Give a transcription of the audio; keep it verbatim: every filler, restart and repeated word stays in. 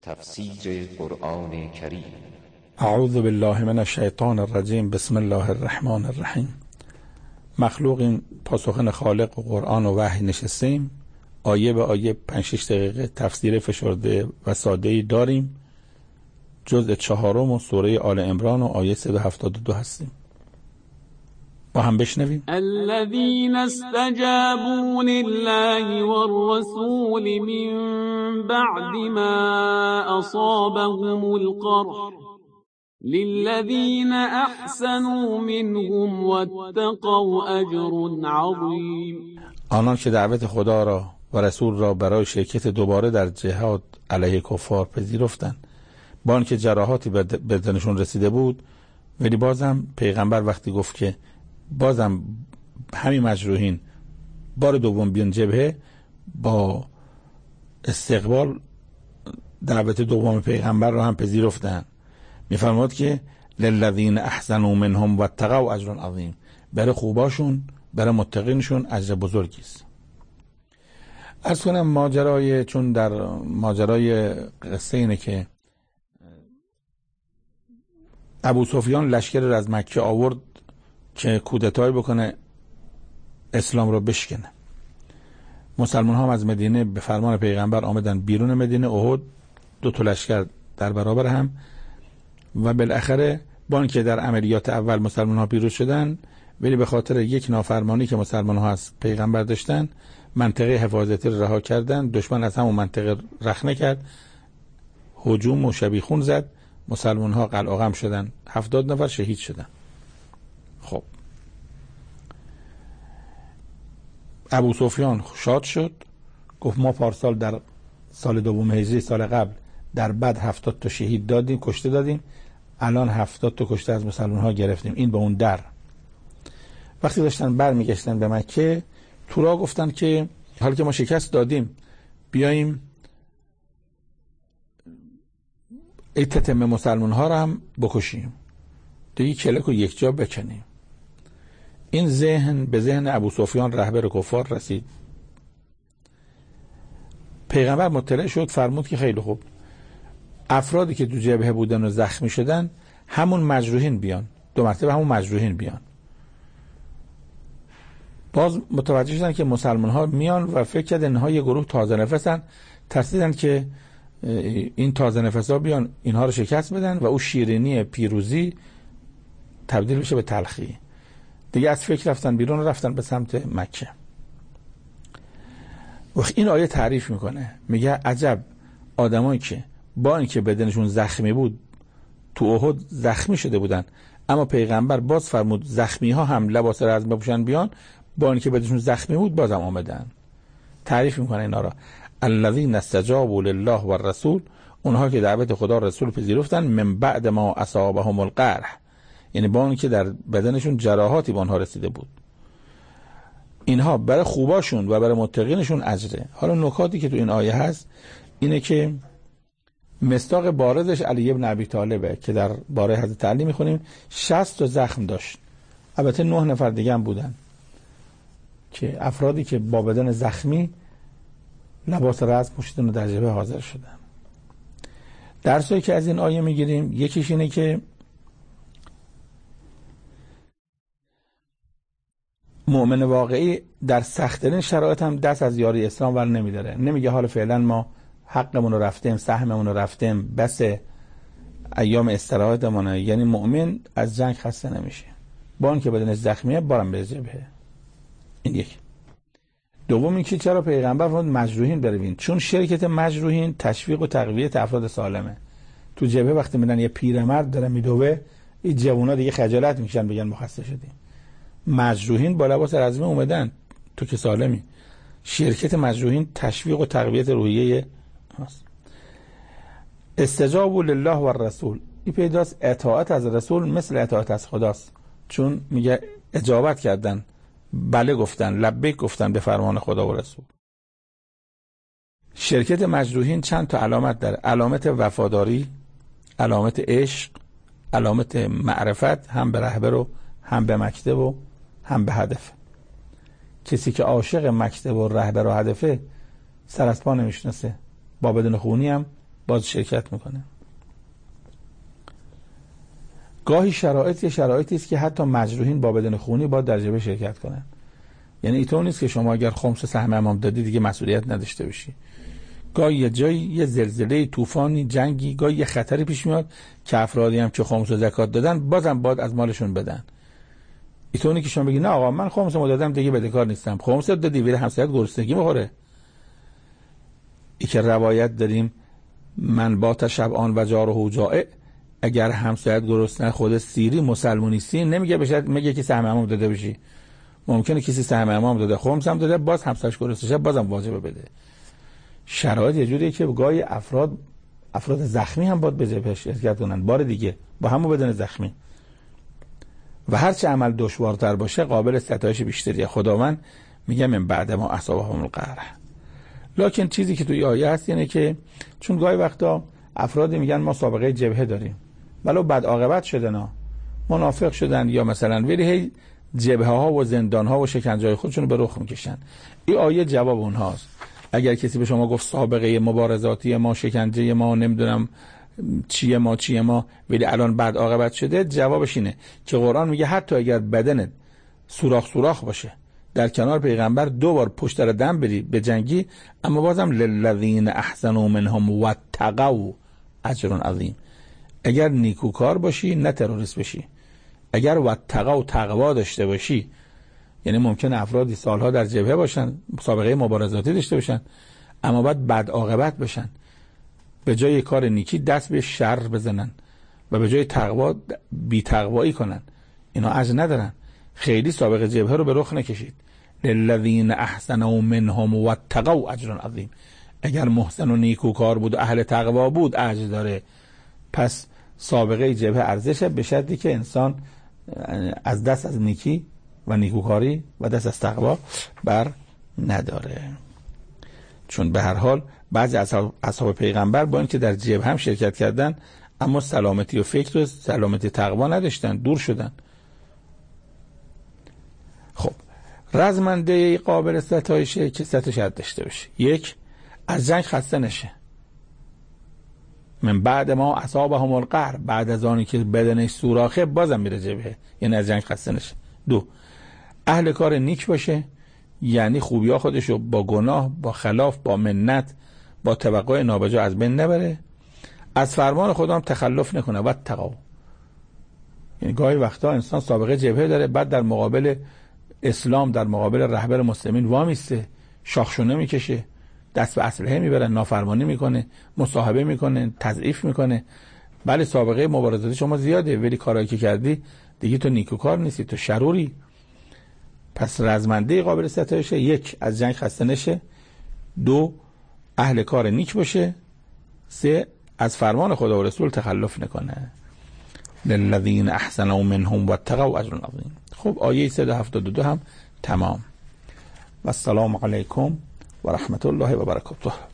تفسیر قرآن کریم. اعوذ بالله من الشیطان الرجیم. بسم الله الرحمن الرحیم. مخلوقیم پاسخن خالق و قرآن و وحی نشستیم، آیه به آیه پنج شش دقیقه تفسیر فشرده و ساده‌ای داریم. جزء چهارم و سوره آل عمران و آیه صد و هفتاد و دو هستیم. با هم بشنویم. الذين استجابوا لله والرسول من بعد ما أصابهم القرح للذين أحسنوا منهم واتقوا أجر عظيم. آنان که دعوت خدا را و رسول را برای شرکت دوباره در جهاد علیه کفار پذیرفتند، با آنکه جراحاتی به بدنشون رسیده بود، ولی بازم پیغمبر وقتی گفت که بازم همین مجروحین بار دوم بیان جبهه، با استقبال دعوت دوم پیغمبر را هم پذیرفتن. میفرماد که للذین احسنوا منهم واتقوا اجر عظیم، برای خوباشون، برای متقینشون اجر بزرگی است. عرض کنم ماجرای، چون در ماجرای قصه اینه که ابو سفیان لشکر را از مکه آورد که کودتای بکنه، اسلام رو بشکنه. مسلمان ها هم از مدینه به فرمان پیغمبر آمدن بیرون مدینه احد، دو تا لشکر در برابر هم، و بالاخره با اینکه در عملیات اول مسلمان ها پیروز شدن، ولی به خاطر یک نافرمانی که مسلمان ها از پیغمبر داشتن، منطقه حفاظتی رو رها کردن. دشمن از همون منطقه رخنه کرد، هجوم و شبیخون زد، مسلمان ها قلعه شدن، هفتاد نفر شهید شدن. خب ابو سفیان شاد شد، گفت ما پارسال در سال دوم هجری، سال قبل، در بد هفتاد تا شهید دادیم، کشته دادیم، الان هفتاد تا کشته از مسلمان ها گرفتیم. این به اون در. وقتی داشتن بر میگشتن به مکه، تورا گفتن که حالا که ما شکست دادیم، بیاییم ای تتم مسلمان ها رو هم بکشیم، دیگه کلک رو یک جا بکنیم. این ذهن به ذهن ابو سفیان رهبر کفار رسید. پیغمبر مطلع شد، فرمود که خیلی خوب، افرادی که تو جبهه بودن و زخمی شدن همون مجروحین بیان، دو مرتبه همون مجروحین بیان. باز متوجه شدن که مسلمان ها میان و فکر کردن اینها یه گروه تازه نفسن، ترسیدن که این تازه نفس ها بیان اینها رو شکست بدن و او شیرینی پیروزی تبدیل بشه به تلخی. دیگه از فکر رفتن بیرون و رفتن به سمت مکه. و این آیه تعریف میکنه، میگه عجب آدمایی که با اینکه بدنشون زخمی بود، تو احد زخمی شده بودن، اما پیغمبر باز فرمود زخمی ها هم لباس رزم بپوشن بیان، با اینکه بدنشون زخمی بود بازم آمدن. تعریف میکنه اینا را. الذین استجابوا لله و الرسول، اونها که دعوت خدا و رسول پذیرفتن، من بعد ما اصابهم القرح، یعنی با اون که در بدنشون جراحاتی به آنها رسیده بود. اینها برای خوباشون و برای متقینشون اجره. حالا نکاتی که تو این آیه هست اینه که مصداق بارزش علی ابن ابی طالبه که در باره حضرت علی میخونیم شصت تا زخم داشت. البته نه نفر دیگه هم بودن که افرادی که با بدن زخمی لباس رزم پوشیدن و در جبهه حاضر شدن. درسایی که از این آیه میگیریم، یکیش اینه که مؤمن واقعی در سخت‌ترین شرایط هم دست از یاری اسلام ور نمیداره. نمیگه حالا فعلا ما حقمون رو رفتیم، سهممون رو رفتیم، بس ایام استراحتمونه. یعنی مؤمن از جنگ خسته نمیشه، با اون که بدنش زخمیه بارم به جبهه. این یک. دوم اینکه چرا پیغمبر فرمود مجروحین بروین؟ چون شرکت مجروحین تشویق و تقویت افراد سالمه. تو جبهه وقتی میدن یه پیرمرد داره میدوه، این جوونا دیگه خجالت میکشن بگن ما خسته شدیم. مجروحین با لباس رزمی اومدن، تو که سالمی. شرکت مجروحین تشویق و تقویت روحیه هست. استجابوا لله و الرسول، این پیداست اطاعت از رسول مثل اطاعت از خداست، چون میگه اجابت کردن، بله گفتن، لبیک گفتن به فرمان خدا و رسول. شرکت مجروحین چند تا علامت داره: علامت وفاداری، علامت عشق، علامت معرفت، هم به رهبر و هم به مکتب و هم به هدف. کسی که عاشق مکتب و رهبر و هدفه سر از پا نمیشناسه، با بدن خونی هم باز شرکت میکنه. گاهی شرایط یه شرایطی است که حتی مجروحین با بدن خونی باید در جبهه شرکت کنن. یعنی اینطور نیست که شما اگر خمس سهم امام دادی دیگه مسئولیت نداشته باشی. گاهی یه جایی یه زلزله، طوفانی، جنگی، گاهی یه خطری پیش میاد که افرادی هم که خمس و زکات دادن بازم باید از مالشون بدن. اینطور نیست که شما بگی نه آقا من خمس رو دادم دیگه بدهکار نیستم. خمس دادی ولی همسایت گرسنگی میخوره. ای که روایت داریم من با تشبعان و جاره جائع، اگر همسایت گرسنه خود سیری مسلمونی سی نمیگه بشه میگه که سهم امام داده بشی. ممکنه کسی سهم امام داده خمس هم داده باز همسایش گرسنه بازم واجبه بده. شرایط یه جوریه که گاهی افراد افراد زخمی هم باید به جبهه شرکت کنن. بار دیگه با همون بدن زخمی و هرچه عمل دشوارتر باشه قابل ستایش بیشتریه. خداوند میگه من بعد ما اصابهم القرح. لکن چیزی که توی آیه هست اینه که چون گاهی وقتا افرادی میگن ما سابقه جبهه داریم ولو بد عاقبت شدن، منافق شدن یا مثلا ولی هی جبهه ها و زندان ها و شکنجه های خودشون به رخ میکشن. این آیه جواب اونهاست. اگر کسی به شما گفت سابقه مبارزاتی ما، شکنجه ما، نمیدونم چیه ما چیه ما ولی الان بد عاقبت شده، جوابش اینه که قرآن میگه حتی اگر بدنت سوراخ سوراخ باشه در کنار پیغمبر دو بار پشت در دم بری به جنگی، اما بازم للذین احسنوا منهم واتقوا اجر عظیم. اگر نیکوکار باشی نه تروریست بشی، اگر واتقوا تقوا داشته باشی، یعنی ممکن افرادی سالها در جبهه باشن سابقه مبارزاتی داشته باشن اما بعد بد عاقبت بشن، به جای کار نیکی دست به شر بزنن و به جای تقوا بی تقوایی کنن، اینا اجر ندارن. خیلی سابقه جبهه رو به رخ نکشید. للذین احسنوا منهم واتقوا اجر عظیم. اگر محسن و نیکوکار بود و اهل تقوا بود اجر داره. پس سابقه جبهه ارزشه به شرطی که انسان از دست از نیکی و نیکوکاری و دست از تقوا بر نداره. چون به هر حال بعضی اصحاب, اصحاب پیغمبر با اینکه در جبهه هم شرکت کردن اما سلامتی و فکر و سلامتی تقوا نداشتن، دور شدن. خب رزمنده قابل ستایشه که ستایش داشته باشه. یک، از جنگ خسته نشه. من بعد ما اصابهم القرح، بعد از آنی که بدنش سوراخه بازم میره جبهه، یعنی از جنگ خسته نشه. دو، اهل کار نیک باشه، یعنی خوبیا خودشو با گناه، با خلاف، با منت، با توقع نابجا از بین نبره. از فرمان خدا هم تخلف نکنه و تقوا. یعنی گاهی وقتا انسان سابقه جبهه داره بعد در مقابل اسلام، در مقابل رهبر مسلمین وامیسته، شاخشونه میکشه، دست به اسلحه میبره، نافرمانی میکنه، مصاحبه میکنه، تضعیف میکنه. بله سابقه مبارزاتی شما زیاده ولی کارایی که کردی دیگه تو نیکوکار نیستی، تو شروری. پس رزمنده قابل ستایشه. یک، از جنگ خسته نشه. دو، اهل کار نیک باشه. سه، از فرمان خدا و رسول تخلف نکنه. للذین احسنوا منهم واتقوا اجر عظیم. خب آیه صد و هفتاد و دو هم تمام. و السلام علیکم و رحمت الله و برکاته.